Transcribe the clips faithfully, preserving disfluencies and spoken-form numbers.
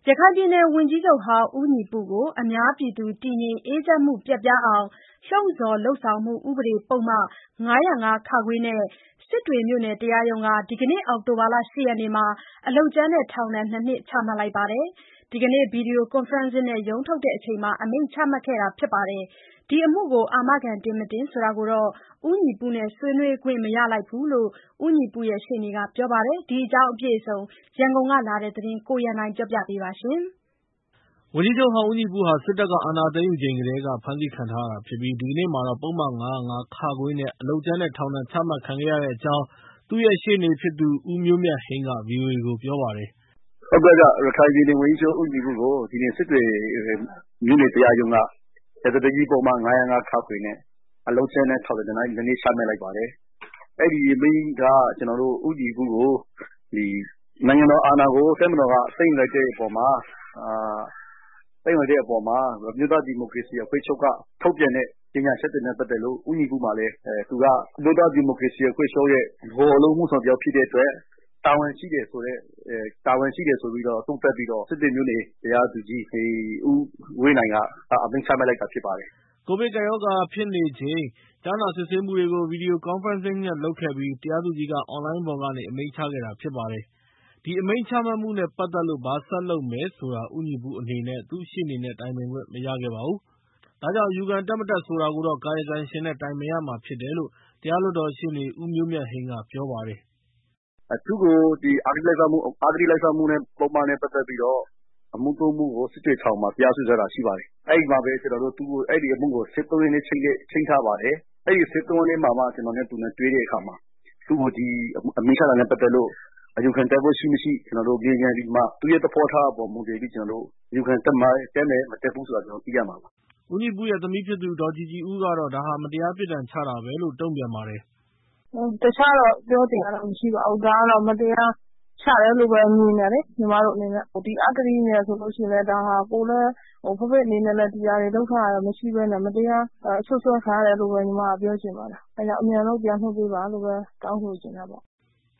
ရခိုင်ပြည်နယ်ဝန်ကြီးချုပ်ဟောင်းဦးညီပုကို အများပြည်သူတည်ငြိမ်အေးချမ်းမှုပျက်ပြားအောင် လှုံ့ဆော်လုပ်ဆောင်မှု ဥပဒေပုဒ်မ ၅၀၅ (ခ) နဲ့ စစ်တွေမြို့နယ်တရားရုံးက ဒီနေ့ အောက်တိုဘာ ၈ ရက်မှာ အလုပ်ကြမ်းနဲ့ ထောင်ဒဏ် ၂ နှစ်ချမှတ်လိုက်ပါတယ်။ ဒီနေ့ ဗွီဒီယိုကွန်ဖရင့်နဲ့ ရုံးထုတ်ချိန်မှာ အမိန့်ချမှတ်ခဲ့တာဖြစ်ပါတယ်။ ဒီအမှုကို အာမခံတင်မတင်ဆိုတာကိုတော့ ဦးညီပုနဲ့ ဆွေးနွေးခွင့်မရလိုက်ဘူးလို့ ဦးညီပုရှေ့နေကပြောပါတယ်။ ဒီအကြောင်း ရန်ကုန်ကလာတဲ့သတင်းကို ကိုရန်နိုင်က ပြောပြပါမယ်။ ဝန်ကြီးချုပ်ဟောင်းဦးညီပုဟာ စစ်တပ်က အာဏာသိမ်းယူချိန်ကတည်းက ဖမ်းဆီးခံထားရတာဖြစ်ပြီး ဒီကနေ့မှာတော့ ပုဒ်မ ၅၀၅ (ခ) နဲ့ အလုပ်ကြမ်းနဲ့ ထောင်ဒဏ်ချမှတ်ခံခဲ့ရတဲ့အကြောင်း သူ့ရဲ့ရှေ့နေဖြစ်သူ ဦးမျိုးမြတ်ဟိန်းက ဗွီအိုအေကို ပြောပါတယ်။ “ဟုတ်ကဲ့ဗျ ရခိုင်ပြည်နယ်ဝန်ကြီးချုပ်ဦးညီပုကို ဒီနေ့စစ်တွေမြို့နယ်တရားရုံးက ရာဇသတ်ကြီးပုဒ်မ ၅၀၅ (ခ) နဲ့ အလုပ်ကြမ်းနဲ့ ထောင်ဒဏ် ၂ နှစ်ချမှတ်လိုက်ပါတယ်။ အဲဒီအမိန့်က ကျနော်တို့ ဦးညီပုကို နိုင်ငံတော်အာဏာကို တပ်မတော်က သိမ်းယူလိုက်တဲ့အပေါ်မှာ အမျိုးသားဒီမိုကရေစီအဖွဲ့ချုပ်က ထုတ်ပြန်တဲ့ ကြေညာချက်တွေနဲ့ ပတ်သက်လို့ ဦးညီပုမှာလည်း သူက အမျိုးသားဒီမိုကရေစီအဖွဲ့ချုပ်ရဲ့ ဗဟိုအလုပ်အမှုဆောင်တယောက်ဖြစ်တဲ့အတွက် တာဝန်ရှိတယ်ဆိုပြီးတော့ သုံးသပ်ပြီးတော့ စစ်တွေမြို့နယ်တရားသူကြီး ဦးဝင်းနိုင်က အမိန့်ချမှတ်လိုက်တာဖြစ်ပါတယ်။ ” ကိုဗစ်ကပ်ရောဂါဖြစ်နေချိန် ကြားနာစစ်ဆေးမှုတွေကို ဗွီဒီယိုကွန်ဖရင့်နဲ့ လုပ်ခဲ့ပြီး တရားသူကြီးက အွန်လိုင်းပေါ်ကနေ အမိန့်ချခဲ့တာဖြစ်ပါတယ်။ ဒီအမိန့်ချမှတ်မှုနဲ့ ပတ်သက်လို့ ဘာဆက်လုပ်မယ်ဆိုတာ ဦးညီပုအနေနဲ့ သူ့ရှေ့နေနဲ့ တိုင်ပင်ခွင့်မရခဲ့ပါဘူး။ ဒါကြောင့် အယူခံတက် မတက်ဆိုတာကိုတော့ ကာယကံရှင်နဲ့ တိုင်ပင်ရမှာဖြစ်တယ်လို့ တရားလွှတ်တော်ရှေ့နေ ဦးမျိုးမြတ်ဟိန်းက ပြောပါတယ်။ “သူ့ကို အဂတိလိုက်စားမှုပုဒ်မနဲ့ ပတ်သက်ပြီးတော့ အမှုသုံးမှုကို စစ်တွေထောင်မှာ တရားစွဲထားတာရှိပါတယ်။ အဲဒီမှာပဲ ကျနော်တို့ အဲဒီအမှုကို ၁၃ ရက်နေ့ ချိန်းထားပါတယ်။ အဲဒီ ၁၃ ရက်နေ့မှာမှ ကျနော်နဲ့ သူနဲ့တွေ့တဲ့အခါမှာ သူ့ကို ဒီအမိန့်ချတာနဲ့ ပတ်သက်လို့ အယူခံတက်ဖို့ရှိမရှိ ကျနော်တို့ မေးမြန်းပြီးမှ သူ့ရဲ့သဘောထားအပေါ် မူတည်ပြီး ကျနော်တို့ အယူခံတက်မယ် မတက်ဘူးဆိုတာ ကျနော်တို့ သိရမှာပါ။ ” ဦးညီပုရဲ့ သမီးဖြစ်သူ ဒေါ်ကြည်ကြည်ဦးကတော့ ဒါဟာ မတရားပြစ်ဒဏ်ချတာပဲလို့ တုံ့ပြန်ပါတယ်။ “တခြားတော့ ပြောစရာမရှိပါဘူး။ ဒါကတော့ မတရားချတယ်လို့ပဲ မြင်တယ်လေ ညီမတို့အနေနဲ့။ ဒီအဂတိနဲ့ဆိုရင်လည်း ဒါဟာ ကိုယ်လည်း ဖက်ဖက်အနေနဲ့ ဒီဟာတွေလုပ်ထားတာမရှိဘဲနဲ့ မတရားစွပ်စွဲခံရတယ်လို့ပဲ ညီမကပြောချင်ပါတယ်။ အဲဒါကြောင့် အမြန်ဆုံးပြန်လွှတ်ပေးပါလို့ပဲ တောင်းဆိုချင်တယ်ပေါ့။ ”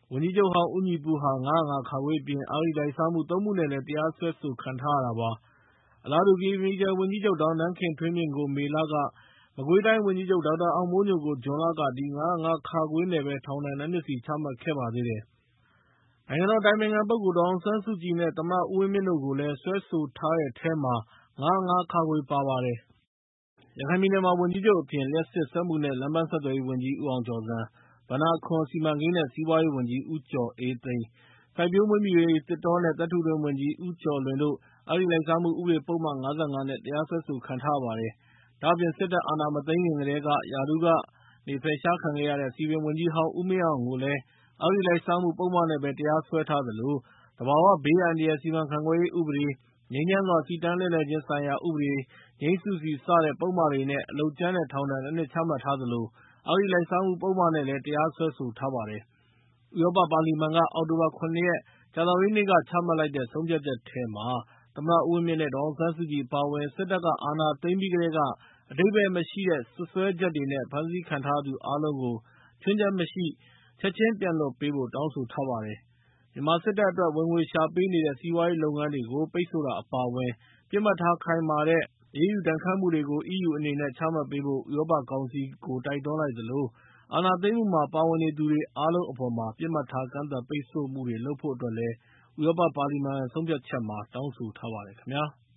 ဝန်ကြီးချုပ်ဟောင်းဦးညီပုဟာ ၅၀၅ (ခ) အပြင် အဂတိလိုက်စားမှု သုံးမှုနဲ့လည်း တရားစွဲဆိုခံထားရတာပါ။ အလားတူ ကရင်ပြည်နယ်ဝန်ကြီးချုပ် ဒေါ်နန်းခင်ထွေးမြင့်ကို မေလက၊ မကွေးတိုင်းဝန်ကြီးချုပ် ဒေါက်တာအောင်မိုးညိုကို ဇွန်လက ဒီ ၅၀၅ (ခ) နဲ့ပဲ ထောင်ဒဏ် ၂ နှစ်စီ ချမှတ်ခဲ့ပါသေးတယ်။ နိုင်ငံတော်အတိုင်ပင်ခံပုဂ္ဂိုလ် ဒေါ်အောင်ဆန်းစုကြည်နဲ့ သမ္မတဦးဝင်းမြင့်တို့ကိုလည်း စွဲဆိုထားတဲ့ထဲမှာ ၅၀၅ (ခ) ပါပါတယ်။ ရခိုင်ပြည်နယ်မှာ ဝန်ကြီးချုပ်အပြင် လျှပ်စစ်၊ စက်မှုနဲ့ လမ်းပန်းဆက်သွယ်ရေးဝန်ကြီး ဦးအောင်ကျော်ဇံ၊ ဘဏ္ဍာခွန်၊ စီမံကိန်းနဲ့ စီးပွားရေးဝန်ကြီး ဦးကျော်အေးသိန်း၊ စိုက်ပျိုးမွေးမြူရေး၊ သစ်တောနဲ့ သတ္တုတွင်းဝန်ကြီး ဦးကျော်လွင်တို့ အဂတိလိုက်စားမှု ဥပဒေပုဒ်မ ၅၅ နဲ့ တရားစွဲဆိုခံထားရပါတယ်။ ဒါ့အပြင် စစ်တပ်အာဏာမသိမ်းခင်ကတည်းက ရာထူးကဖယ်ရှားခံခဲ့ရတဲ့ စည်ပင်ဝန်ကြီးဟောင်း ဦးမင်းအောင်ကိုလည်း အဂတိလိုက်စားမှုပုဒ်မနဲ့ပဲ တရားစွဲထားသလို သဘာဝဘေးအန္တရာယ် စီမံခန့်ခွဲရေးဥပဒေ၊ ငြိမ်းချမ်းစွာ စီတန်းလှည့်လည်ခြင်းဆိုင်ရာဥပဒေ၊ ငြိမ်းစုစီ စတဲ့ပုဒ်မတွေနဲ့ အလုပ်ကြမ်းနဲ့ ထောင်ဒဏ် ၂ နှစ်ချမှတ်ထားသလို အဂတိလိုက်စားမှုပုဒ်မနဲ့လည်း တရားစွဲဆိုထားပါတယ်။ ဥရောပပါလီမန်က အောက်တိုဘာ ၇ ရက် ကြာသပတေးနေ့က ချမှတ်လိုက်တဲ့ ဆုံးဖြတ်ချက်ထဲမှာ သမ္မတဦးဝင်းမြင့်နဲ့ ဒေါ်အောင်ဆန်းစုကြည်အပါအဝင် စစ်တပ်က အာဏာသိမ်းပြီးကတည်းက အဓိပ္ပါယ်မရှိတဲ့ စွပ်စွဲချက်တွေနဲ့ ဖမ်းဆီးခံထားရသူအားလုံးကို ခြွင်းချက်မရှိ ချက်ချင်းပြန်လွှတ်ပေးဖို့ တောင်းဆိုထားပါတယ်။ မြန်မာစစ်တပ်အတွက် ဝင်ငွေရှာပေးနေတဲ့ စီးပွားရေးလုပ်ငန်းတွေကို ပိတ်ဆို့တာအပါအဝင် ပစ်မှတ်ထားခိုင်မာတဲ့ အရေးယူဒဏ်ခတ်မှုတွေကို အီးယူအနေနဲ့ ချမှတ်ပေးဖို့ ဥရောပကောင်စီကို တိုက်တွန်းလိုက်သလို အာဏာသိမ်းမှုမှာ ပါဝင်နေသူတွေအားလုံးအပေါ် ပစ်မှတ်ထား ကန့်သတ်ပိတ်ဆို့မှုတွေလုပ်ဖို့အတွက်လည်း ဥရောပပါလီမန်ဆုံးဖြတ်ချက်မှာ တောင်းဆိုထားပါတယ်ခင်ဗျာ။